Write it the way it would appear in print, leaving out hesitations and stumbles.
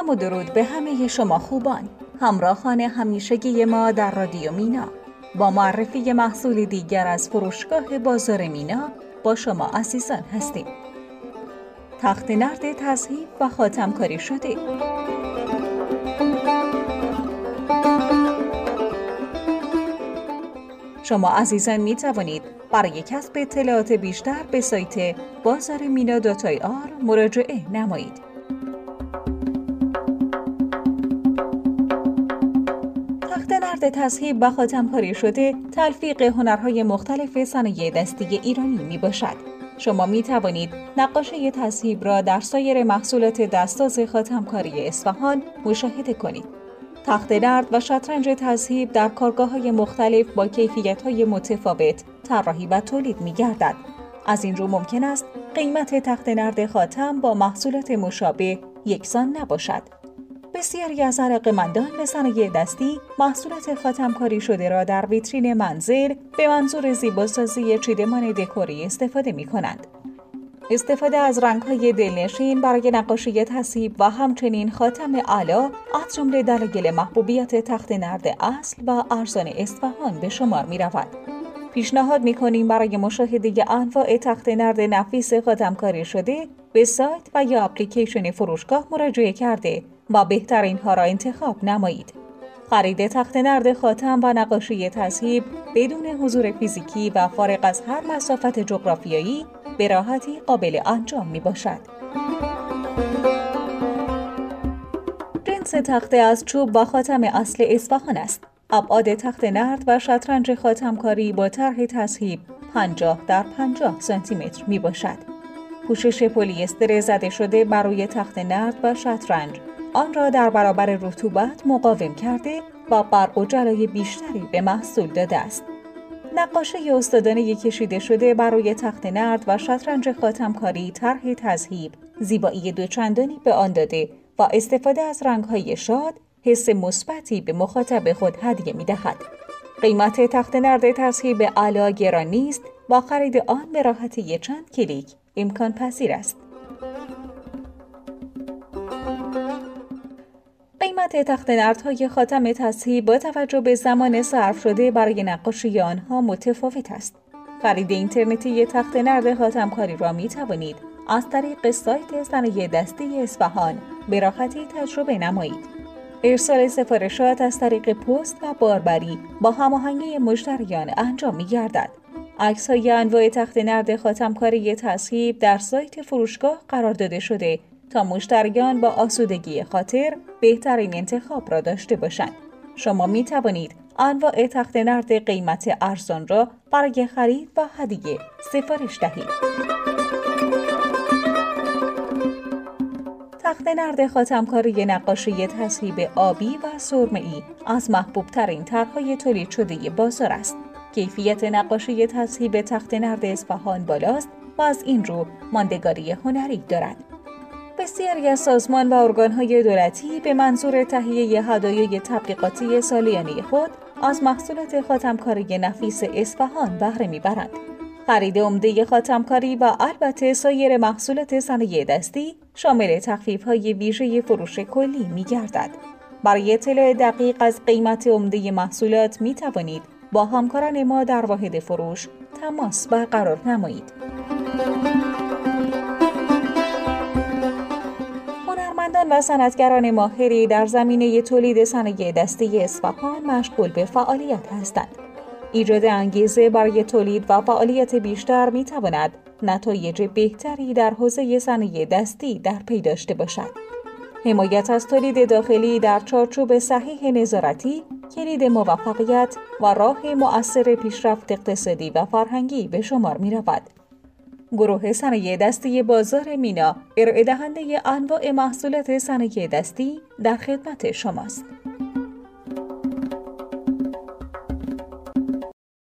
سلام و درود به همه شما خوبان، همراهان همیشگی ما در رادیو مینا. با معرفی محصول دیگر از فروشگاه بازار مینا با شما عزیزان هستیم. تخت نرد تذهیب و خاتم‌کاری شده. شما عزیزان می توانید برای کسب اطلاعات بیشتر به سایت bazarmina.ir مراجعه نمایید. تخت نرد تذهیب و خاتم‌کاری شده تلفیق هنرهای مختلف صنایع دستی ایرانی می باشد. شما می توانید نقاشی تذهیب را در سایر محصولات دستساز خاتم‌کاری اصفهان مشاهده کنید. تخت نرد و شطرنج تذهیب در کارگاه‌های مختلف با کیفیت‌های متفاوت طراحی و تولید می‌گردد. از این رو ممکن است قیمت تخت نرد خاتم با محصولات مشابه یکسان نباشد. بسیاری از علاقه‌مندان به صنایع دستی محصولات خاتم‌کاری شده را در ویترین منزل به منظور زیباسازی چیدمان دکوری استفاده می‌کنند. استفاده از رنگ‌های دلنشین برای نقاشی تذهیب و همچنین خاتم اعلی از جمله دلایل محبوبیت تخت نرد اصل و ارزان اصفهان به شمار می‌رود. پیشنهاد می‌کنیم برای مشاهده انواع تخت نرد نفیس خاتم‌کاری شده به سایت و یا اپلیکیشن فروشگاه مراجعه کرده و بهترین ها را انتخاب نمایید. خرید تخت نرد خاتم و نقاشی تذهیب بدون حضور فیزیکی و فارغ از هر مسافت جغرافیایی به راحتی قابل انجام می باشد. جنس تخته از چوب و خاتم اصل اصفهان است. ابعاد تخت نرد و شطرنج خاتم‌کاری با طرح تذهیب 50 در 50 سانتی متر می باشد. پوشش پلی استر زده شده بر روی تخت نرد و شطرنج آن را در برابر رطوبت مقاوم کرده و برق و جلای بیشتری به محصول داده است. نقاشی استادانه کشیده شده بر روی تخت نرد و شطرنج خاتم‌کاری طرح تذهیب زیبایی دوچندانی به آن داده و استفاده از رنگ‌های شاد حس مثبتی به مخاطب خود هدیه می‌دهد. قیمت تخت نرد تذهیب اعلی گران نیست و خرید آن به راحتی چند کلیک امکان پذیر است. قیمت تخت نردهای خاتم تذهیب با توجه به زمان صرف شده برای نقاشی آنها متفاوت است. خرید اینترنتی تخت نرد خاتم‌کاری را می توانید از طریق سایت صنایع دستی اصفهان به راحتی تجربه نمایید. ارسال سفارشات از طریق پست و باربری با هماهنگی مشتریان انجام می گردد. عکس‌های انواع تخت نرد خاتم‌کاری تذهیب در سایت فروشگاه قرار داده شده تا مشتریان با آسودگی خاطر بهترین انتخاب را داشته باشند. شما می توانید انواع تخت نرد قیمت ارزان را برای خرید و هدیه سفارش دهید. تخت نرد خاتم‌کاری نقاشی تذهیب آبی و سرمه‌ای از محبوب ترین طرح‌های تولید شده بازار است. کیفیت نقاشی تذهیب تخت نرد اصفهان بالاست و از این رو ماندگاری هنری دارد. بسیاری از سازمان و ارگان‌های دولتی به منظور تهیه هدایای تبلیغاتی سالیانه خود از محصولات خاتم‌کاری نفیس اصفهان بهره می‌برند. خرید عمده خاتم‌کاری و البته سایر محصولات صنایع دستی شامل تخفیف‌های ویژه فروش کلی می‌گردد. برای اطلاع دقیق از قیمت عمده محصولات می‌توانید با همکاران ما در واحد فروش تماس برقرار نمایید. هنرمندان و صنعتگران ماهری در زمینه تولید صنایع دستی اصفهان مشغول به فعالیت هستند. ایجاد انگیزه برای تولید و فعالیت بیشتر می‌تواند نتایج بهتری در حوزه صنایع دستی در پی داشته باشد. حمایت از تولید داخلی در چارچوب صحیح نظارتی کلید موفقیت و راه مؤثر پیشرفت اقتصادی و فرهنگی به شمار می‌رود. گروه صنایع دستی بازار مینا ارائه دهنده انواع محصولات صنایع دستی در خدمت شماست.